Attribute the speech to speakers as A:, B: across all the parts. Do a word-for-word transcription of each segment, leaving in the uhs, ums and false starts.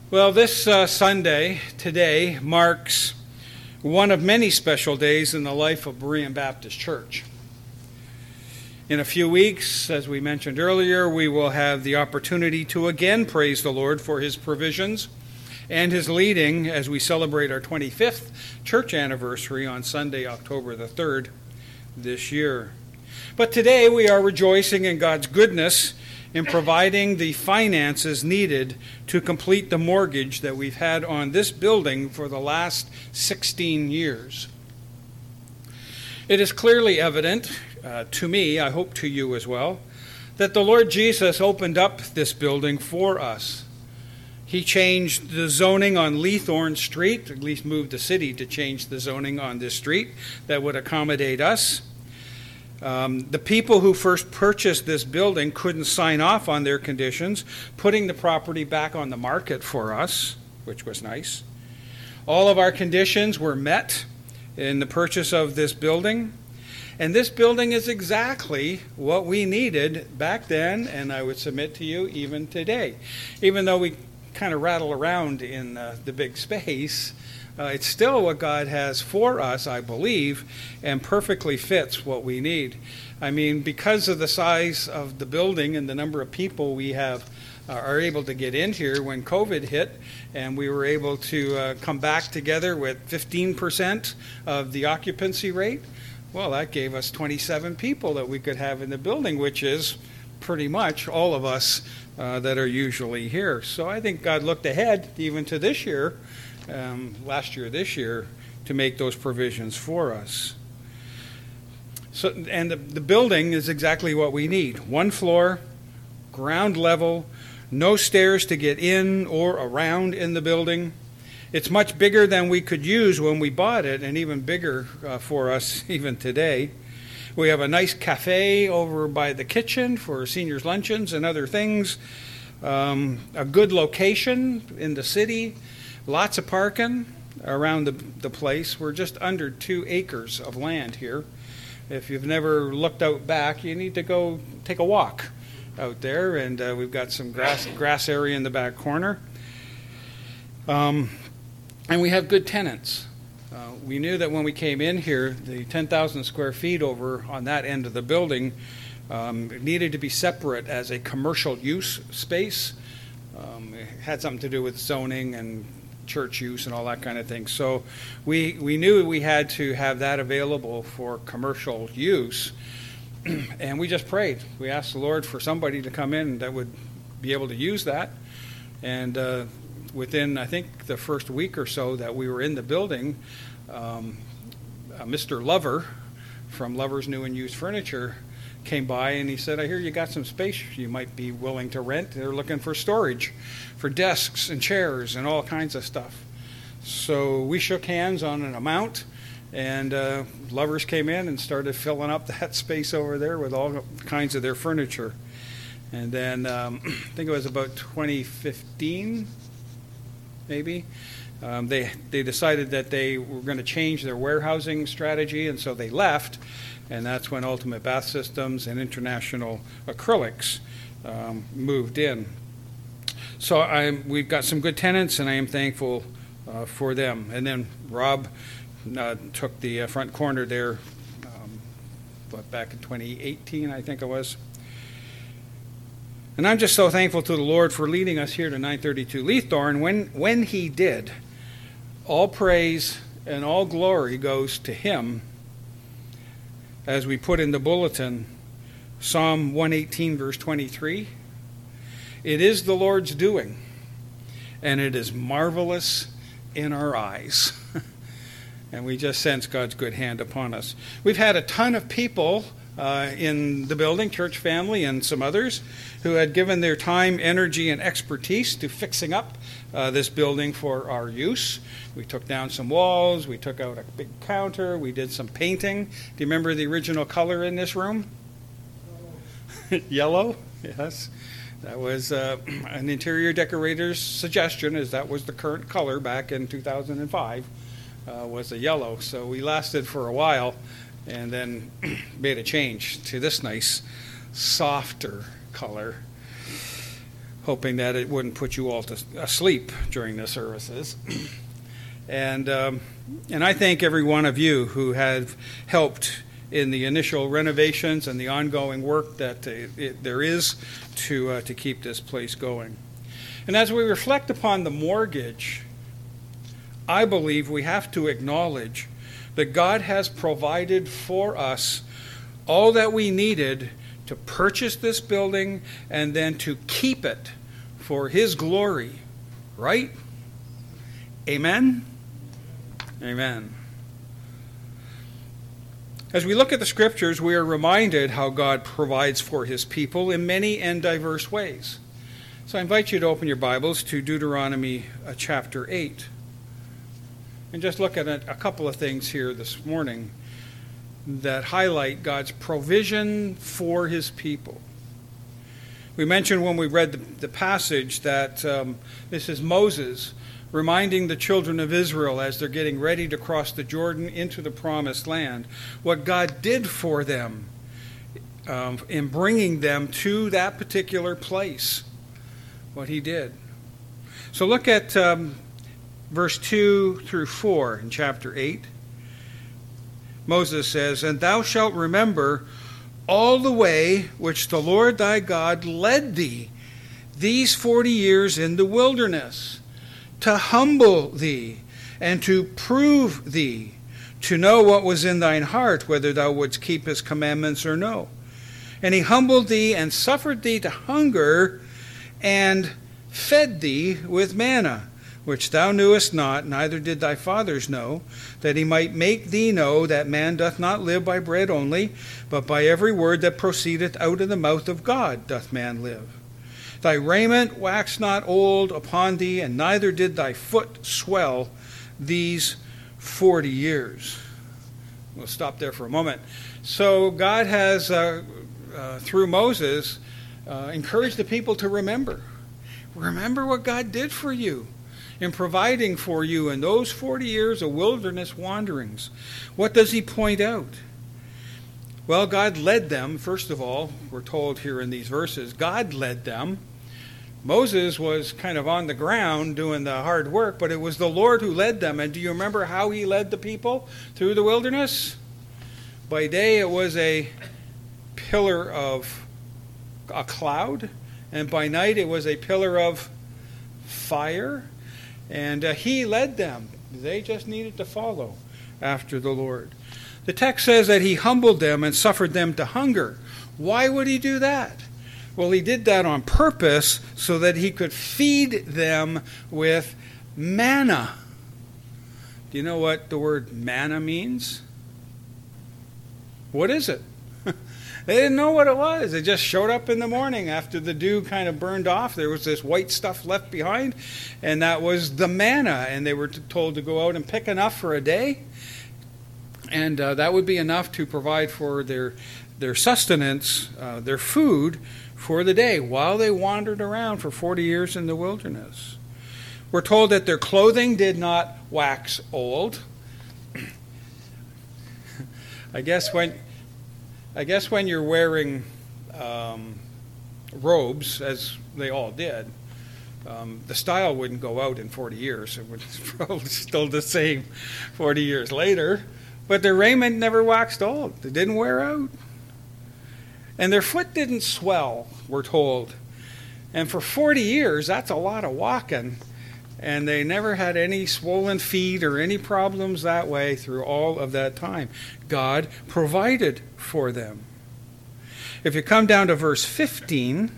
A: Well, this uh, Sunday, today, marks one of many special days in the life of Berean Baptist Church. In a few weeks, as we mentioned earlier, we will have the opportunity to again praise the Lord for His provisions and His leading as we celebrate our twenty-fifth church anniversary on Sunday, October the third this year. But today we are rejoicing in God's goodness in providing the finances needed to complete the mortgage that we've had on this building for the last sixteen years. It is clearly evident uh, to me, I hope to you as well, that the Lord Jesus opened up this building for us. He changed the zoning on Leathorn Street, at least moved the city to change the zoning on this street that would accommodate us. Um, the people who first purchased this building couldn't sign off on their conditions, putting the property back on the market for us, which was nice. All of our conditions were met in the purchase of this building. And this building is exactly what we needed back then, and I would submit to you even today. Even though we kind of rattle around in uh, the big space, Uh, it's still what God has for us, I believe, and perfectly fits what we need. I mean, because of the size of the building and the number of people we have uh, are able to get in here when COVID hit, and we were able to uh, come back together with fifteen percent of the occupancy rate, well, that gave us twenty-seven people that we could have in the building, which is pretty much all of us uh, that are usually here. So I think God looked ahead even to this year, Um, last year, this year, to make those provisions for us. So, and the, the building is exactly what we need. One floor, ground level, no stairs to get in or around in the building. It's much bigger than we could use when we bought it, and even bigger uh, for us even today. We have a nice cafe over by the kitchen for seniors' luncheons and other things. Um, a good location in the city. Lots of parking around the, the place. We're just under two acres of land here. If you've never looked out back, you need to go take a walk out there, and uh, we've got some grass grass area in the back corner. Um, and we have good tenants. Uh, we knew that when we came in here, the ten thousand square feet over on that end of the building um, needed to be separate as a commercial use space. Um, it had something to do with zoning and church use and all that kind of thing. So we we knew we had to have that available for commercial use, and we just prayed. We asked the Lord for somebody to come in that would be able to use that. And uh, within, I think, the first week or so that we were in the building, um, uh, Mister Lover from Lover's New and Used Furniture came by, and he said, I hear you got some space you might be willing to rent. They're looking for storage for desks and chairs and all kinds of stuff. So we shook hands on an amount, and uh, Lovers came in and started filling up that space over there with all kinds of their furniture. And then um, I think it was about twenty fifteen, maybe, um, they, they decided that they were going to change their warehousing strategy, and so they left. And that's when Ultimate Bath Systems and International Acrylics um, moved in. So I'm, we've got some good tenants, and I am thankful uh, for them. And then Rob uh, took the uh, front corner there, um, what, back in twenty eighteen, I think it was. And I'm just so thankful to the Lord for leading us here to nine thirty-two Leathorn. When, when He did, all praise and all glory goes to Him. As we put in the bulletin, Psalm one eighteen, verse twenty-three, it is the Lord's doing, and it is marvelous in our eyes. And we just sense God's good hand upon us. We've had a ton of people uh, in the building, church family and some others, who had given their time, energy, and expertise to fixing up uh, this building for our use. We took down some walls, we took out a big counter, we did some painting. Do you remember the original color in this room? Yellow, yes. That was uh, an interior decorator's suggestion, as that was the current color back in two thousand five, uh, was a yellow. So we lasted for a while and then made a change to this nice, softer color. hoping that it wouldn't put you all to asleep during the services. and um, and I thank every one of you who have helped in the initial renovations and the ongoing work that uh, it, there is to uh, to keep this place going. And as we reflect upon the mortgage, I believe we have to acknowledge that God has provided for us all that we needed to purchase this building and then to keep it for His glory. Right? Amen? Amen. As we look at the Scriptures, we are reminded how God provides for His people in many and diverse ways. So I invite you to open your Bibles to Deuteronomy uh, chapter eight. And just look at a, a couple of things here this morning that highlight God's provision for His people. We mentioned when we read the, the passage that um, this is Moses reminding the children of Israel as they're getting ready to cross the Jordan into the promised land, what God did for them um, in bringing them to that particular place, what He did. So look at um, verse two through four in chapter eight. Moses says, "And thou shalt remember all the way which the Lord thy God led thee these forty years in the wilderness, to humble thee, and to prove thee, to know what was in thine heart, whether thou wouldst keep his commandments or no. And he humbled thee, and suffered thee to hunger, and fed thee with manna, which thou knewest not, neither did thy fathers know, that he might make thee know that man doth not live by bread only, but by every word that proceedeth out of the mouth of God doth man live. Thy raiment waxed not old upon thee, and neither did thy foot swell these forty years." We'll stop there for a moment. So God has, uh, uh, through Moses, uh, encouraged the people to remember. Remember what God did for you in providing for you in those forty years of wilderness wanderings. What does He point out? Well, God led them, first of all, we're told here in these verses, God led them. Moses was kind of on the ground doing the hard work, but it was the Lord who led them. And do you remember how He led the people through the wilderness? By day it was a pillar of a cloud, and by night it was a pillar of fire. And uh, He led them. They just needed to follow after the Lord. The text says that He humbled them and suffered them to hunger. Why would He do that? Well, He did that on purpose so that He could feed them with manna. Do you know what the word manna means? What is it? They didn't know what it was. It just showed up in the morning after the dew kind of burned off. There was this white stuff left behind, and that was the manna. And they were told to go out and pick enough for a day, and uh, that would be enough to provide for their their sustenance, uh, their food for the day while they wandered around for forty years in the wilderness. We're told that their clothing did not wax old. I guess when I guess when you're wearing um, robes, as they all did, um, the style wouldn't go out in forty years. It was probably still the same forty years later. But their raiment never waxed old. It didn't wear out. And their foot didn't swell, we're told. And for forty years, that's a lot of walking. And they never had any swollen feet or any problems that way through all of that time. God provided for them. If you come down to verse fifteen,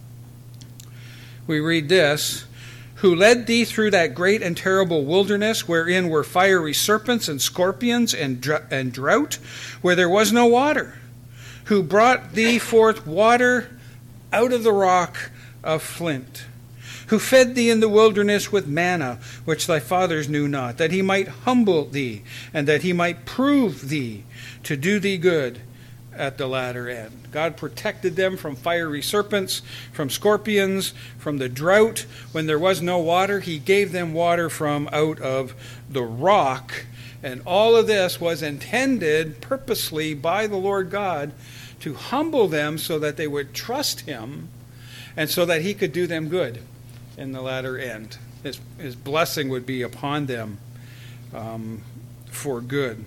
A: we read this: "Who led thee through that great and terrible wilderness, wherein were fiery serpents and scorpions and, dr- and drought, where there was no water. Who brought thee forth water out of the rock of flint. Who fed thee in the wilderness with manna, which thy fathers knew not, that he might humble thee, and that he might prove thee, to do thee good at the latter end." God protected them from fiery serpents, from scorpions, from the drought. When there was no water, He gave them water from out of the rock. And all of this was intended purposely by the Lord God to humble them so that they would trust Him and so that he could do them good in the latter end. His, his blessing would be upon them um, for good.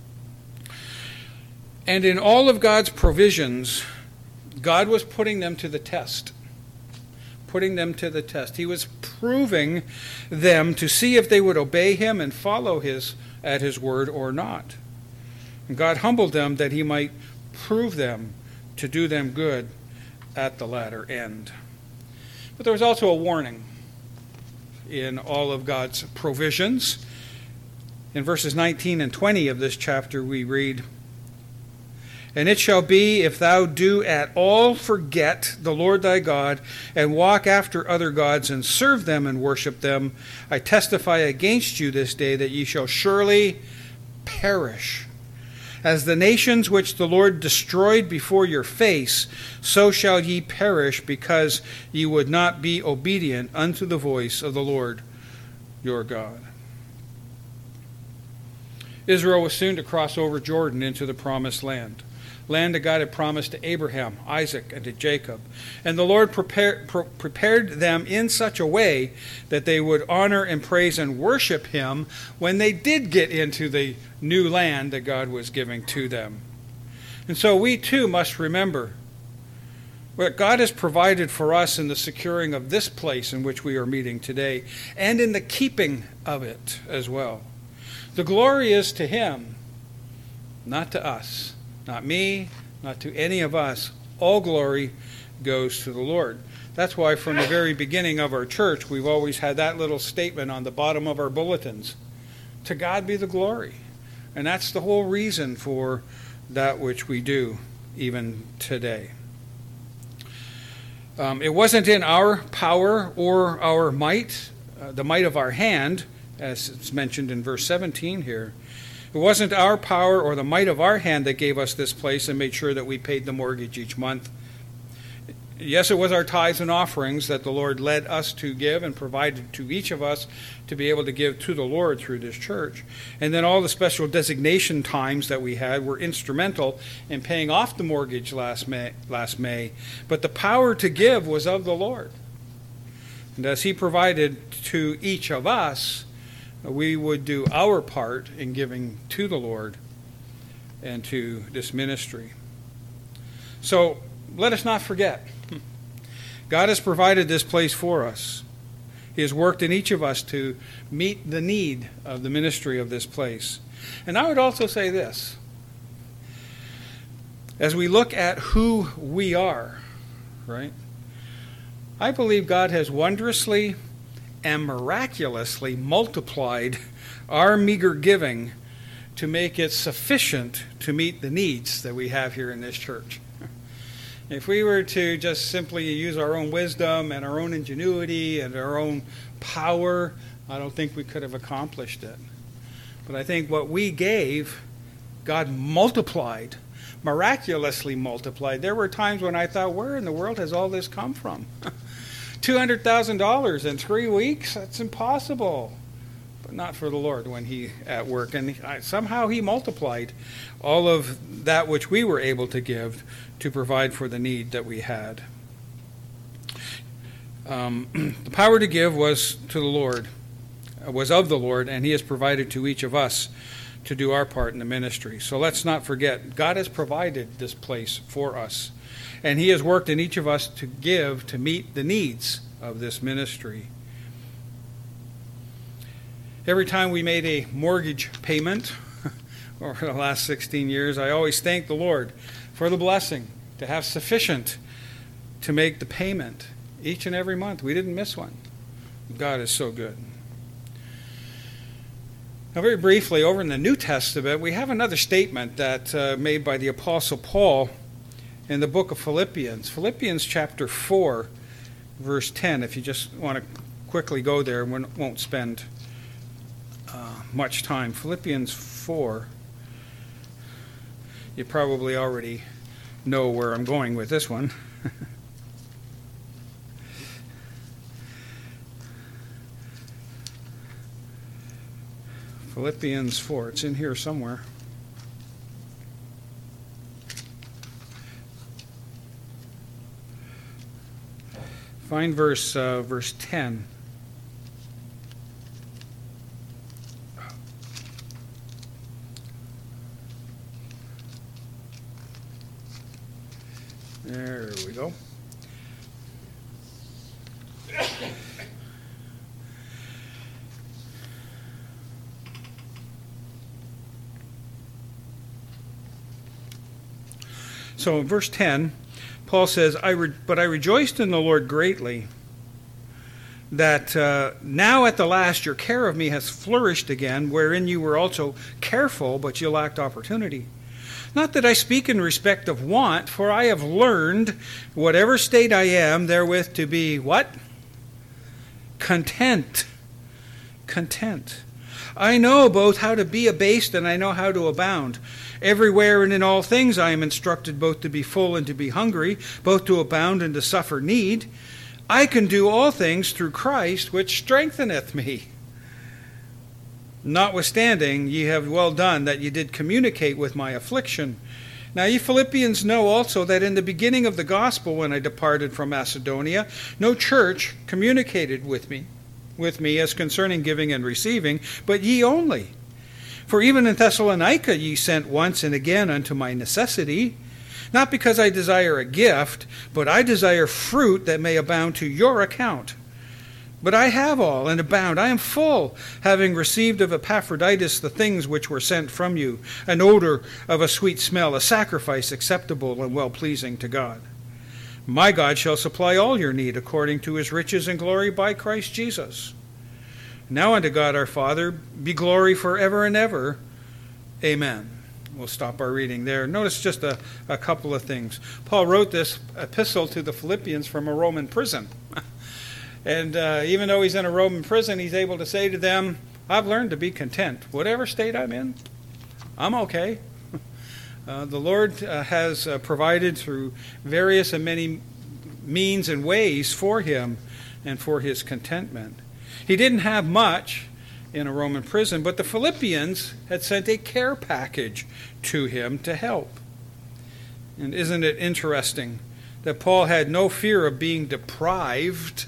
A: And in all of God's provisions, God was putting them to the test. Putting them to the test. He was proving them to see if they would obey him and follow his at his word or not. And God humbled them that he might prove them to do them good at the latter end. But there was also a warning in all of God's provisions. In verses nineteen and twenty of this chapter we read, "And it shall be, if thou do at all forget the Lord thy God, and walk after other gods, and serve them and worship them, I testify against you this day that ye shall surely perish. As the nations which the Lord destroyed before your face, so shall ye perish, because ye would not be obedient unto the voice of the Lord your God." Israel was soon to cross over Jordan into the promised land. Land that God had promised to Abraham, Isaac, and to Jacob. And the Lord prepared, pre- prepared them in such a way that they would honor and praise and worship him when they did get into the new land that God was giving to them. And so we too must remember what God has provided for us in the securing of this place in which we are meeting today, and in the keeping of it as well. The glory is to him, not to us. Not me, not to any of us. All glory goes to the Lord. That's why from the very beginning of our church, we've always had that little statement on the bottom of our bulletins. To God be the glory. And that's the whole reason for that which we do, even today. Um, it wasn't in our power or our might, uh, the might of our hand, as it's mentioned in verse seventeen here. It wasn't our power or the might of our hand that gave us this place and made sure that we paid the mortgage each month. Yes, it was our tithes and offerings that the Lord led us to give and provided to each of us to be able to give to the Lord through this church. And then all the special designation times that we had were instrumental in paying off the mortgage last May. Last May. But the power to give was of the Lord. And as he provided to each of us, we would do our part in giving to the Lord and to this ministry. So let us not forget, God has provided this place for us. He has worked in each of us to meet the need of the ministry of this place. And I would also say this, as we look at who we are, right? I believe God has wondrously and miraculously multiplied our meager giving to make it sufficient to meet the needs that we have here in this church. If we were to just simply use our own wisdom and our own ingenuity and our own power, I don't think we could have accomplished it. But I think what we gave, God multiplied, miraculously multiplied. There were times when I thought, where in the world has all this come from? two hundred thousand dollars in three weeks? That's impossible. But not for the Lord when he at work. And somehow he multiplied all of that which we were able to give to provide for the need that we had. Um, the power to give was to the Lord, was of the Lord, and he has provided to each of us to do our part in the ministry. So let's not forget, God has provided this place for us. And he has worked in each of us to give to meet the needs of this ministry. Every time we made a mortgage payment over the last sixteen years, I always thank the Lord for the blessing to have sufficient to make the payment each and every month. We didn't miss one. God is so good. Now, very briefly, over in the New Testament, we have another statement that uh, made by the Apostle Paul in the book of Philippians. Philippians chapter four, verse ten. If you just want to quickly go there, we won't spend uh, much time. Philippians four. You probably already know where I'm going with this one. Philippians four. It's in here somewhere. Find verse uh, verse ten. There we go. So in verse ten, Paul says, I re- But I rejoiced in the Lord greatly, that uh, now at the last your care of me has flourished again, wherein you were also careful, but you lacked opportunity. Not that I speak in respect of want, for I have learned, whatever state I am, therewith to be what? Content. Content. I know both how to be abased and I know how to abound. Everywhere and in all things I am instructed both to be full and to be hungry, both to abound and to suffer need. I can do all things through Christ, which strengtheneth me. Notwithstanding, ye have well done that ye did communicate with my affliction. Now ye Philippians know also that in the beginning of the gospel, when I departed from Macedonia, no church communicated with me, with me as concerning giving and receiving, but ye only. For even in Thessalonica ye sent once and again unto my necessity, not because I desire a gift, but I desire fruit that may abound to your account. But I have all and abound. I am full, having received of Epaphroditus the things which were sent from you, an odor of a sweet smell, a sacrifice acceptable and well-pleasing to God. My God shall supply all your need according to his riches and glory by Christ Jesus. Now unto God our Father be glory forever and ever. Amen. We'll stop our reading there. Notice just a, a couple of things. Paul wrote this epistle to the Philippians from a Roman prison. And uh, even though he's in a Roman prison, he's able to say to them, I've learned to be content. Whatever state I'm in, I'm okay. Uh, the Lord uh, has uh, provided through various and many means and ways for him and for his contentment. He didn't have much in a Roman prison, but the Philippians had sent a care package to him to help. And isn't it interesting that Paul had no fear of being deprived,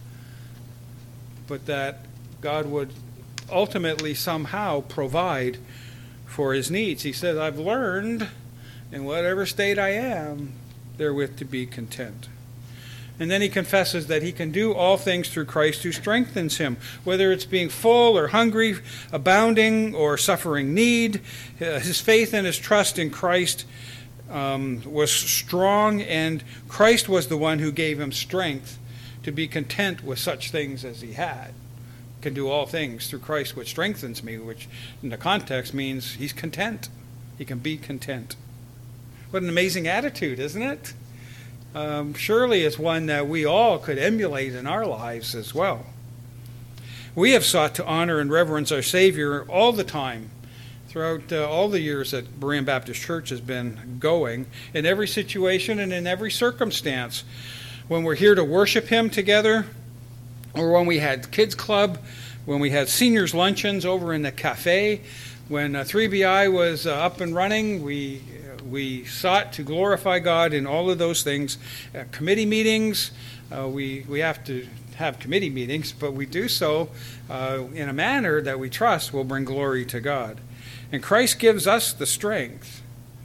A: but that God would ultimately somehow provide for his needs. He says, I've learned in whatever state I am, therewith to be content. And then he confesses that he can do all things through Christ who strengthens him, whether it's being full or hungry, abounding or suffering need. His faith and his trust in Christ um, was strong, and Christ was the one who gave him strength to be content with such things as he had. Can do all things through Christ which strengthens me, which in the context means he's content. He can be content. What an amazing attitude, isn't it? Um, surely it's one that we all could emulate in our lives as well. We have sought to honor and reverence our Savior all the time, throughout uh, all the years that Berean Baptist Church has been going, in every situation and in every circumstance. When we're here to worship him together, or when we had kids club, when we had seniors luncheons over in the cafe, when uh, three B I was uh, up and running, we uh, we sought to glorify God in all of those things. Uh, committee meetings, uh, we we have to have committee meetings, but we do so uh, in a manner that we trust will bring glory to God. And Christ gives us the strength,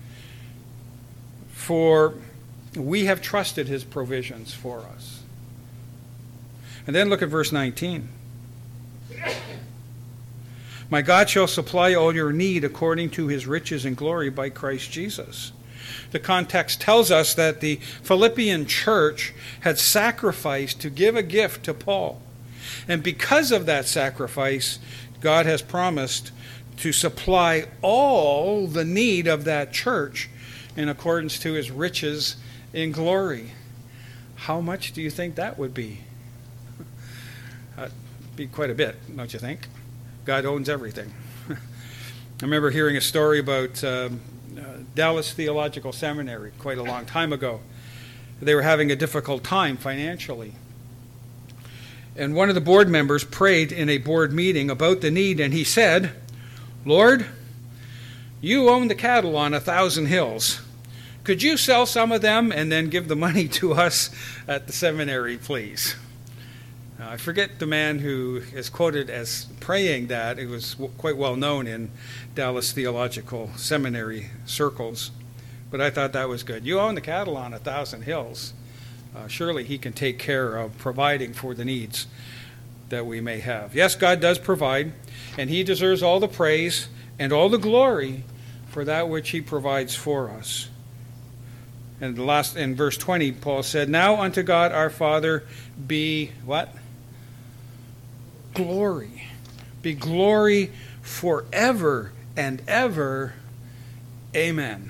A: for we have trusted his provisions for us. And then look at verse nineteen. My God shall supply all your need according to his riches and glory by Christ Jesus. The context tells us that the Philippian church had sacrificed to give a gift to Paul. And because of that sacrifice, God has promised to supply all the need of that church in accordance to his riches in glory. How much do you think that would be? Uh, be quite a bit, don't you think? God owns everything. I remember hearing a story about uh, uh, Dallas Theological Seminary quite a long time ago. They were having a difficult time financially. And one of the board members prayed in a board meeting about the need, and he said, Lord, you own the cattle on a thousand hills. Could you sell some of them and then give the money to us at the seminary, please? Uh, I forget the man who is quoted as praying that. It was w- quite well known in Dallas Theological Seminary circles. But I thought that was good. You own the cattle on a thousand hills. Uh, surely he can take care of providing for the needs that we may have. Yes, God does provide, and he deserves all the praise and all the glory for that which he provides for us. And the last in verse twenty, Paul said, "Now unto God our Father be" what? Glory. Be glory forever and ever. Amen.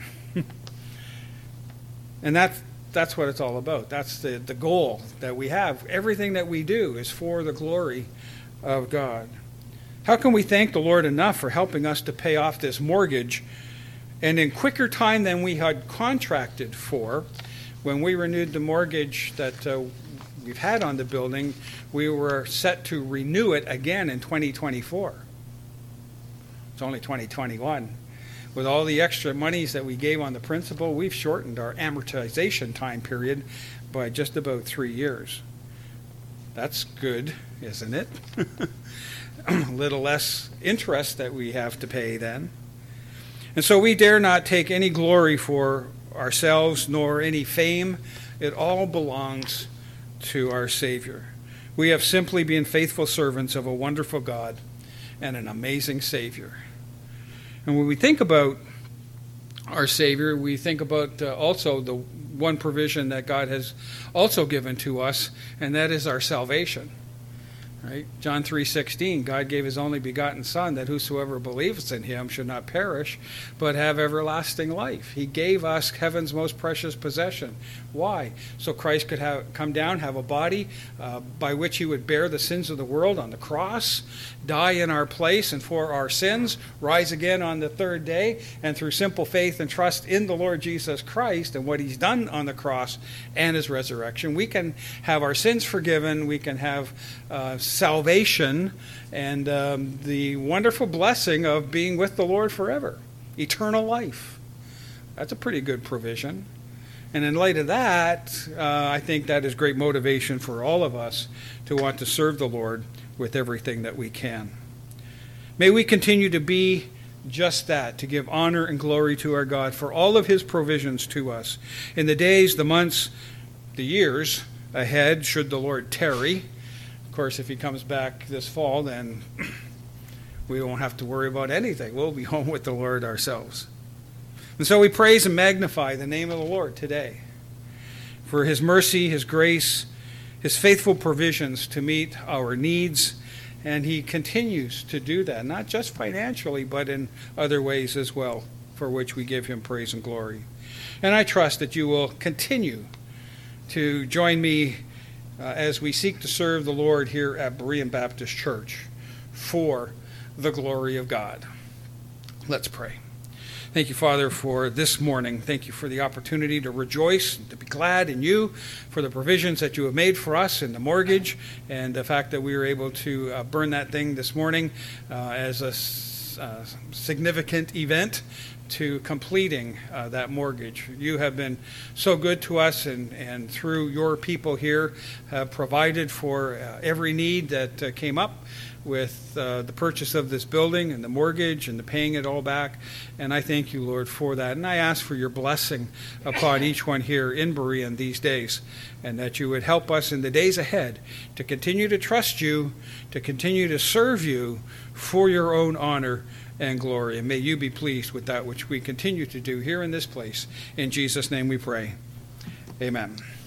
A: And that's that's what it's all about. That's the, the goal that we have. Everything that we do is for the glory of God. How can we thank the Lord enough for helping us to pay off this mortgage, and in quicker time than we had contracted for? When we renewed the mortgage that uh, we've had on the building, we were set to renew it again in twenty twenty-four. It's only twenty twenty-one. With all the extra monies that we gave on the principal, we've shortened our amortization time period by just about three years. That's good, isn't it? A little less interest that we have to pay then. And so we dare not take any glory for ourselves, nor any fame. It all belongs to our Savior. We have simply been faithful servants of a wonderful God and an amazing Savior. And when we think about our Savior, we think about uh, also the one provision that God has also given to us, and that is our salvation. Right? John three sixteen, God gave his only begotten Son, that whosoever believes in him should not perish, but have everlasting life. He gave us heaven's most precious possession. Why? So Christ could have come down, have a body uh, by which he would bear the sins of the world on the cross, die in our place and for our sins, rise again on the third day, and through simple faith and trust in the Lord Jesus Christ and what he's done on the cross and his resurrection, we can have our sins forgiven, we can have uh, salvation, and um, the wonderful blessing of being with the Lord forever, eternal life. That's a pretty good provision. And in light of that, uh, I think that is great motivation for all of us to want to serve the Lord with everything that we can. May we continue to be just that, to give honor and glory to our God for all of his provisions to us in the days, the months, the years ahead, should the Lord tarry. Of course, if he comes back this fall, then we won't have to worry about anything. We'll be home with the Lord ourselves. And so we praise and magnify the name of the Lord today for his mercy, his grace, his faithful provisions to meet our needs. And he continues to do that, not just financially, but in other ways as well, for which we give him praise and glory. And I trust that you will continue to join me uh, as we seek to serve the Lord here at Berean Baptist Church for the glory of God. Let's pray. Thank you, Father, for this morning. Thank you for the opportunity to rejoice and to be glad in you, for the provisions that you have made for us in the mortgage, and the fact that we were able to uh, burn that thing this morning uh, as a uh, significant event to completing uh, that mortgage. You have been so good to us, and, and through your people here have provided for uh, every need that uh, came up with uh, the purchase of this building and the mortgage and the paying it all back. And I thank you, Lord, for that. And I ask for your blessing upon each one here in Berean these days, and that you would help us in the days ahead to continue to trust you, to continue to serve you for your own honor and glory. And may you be pleased with that which we continue to do here in this place. In Jesus' name we pray. Amen.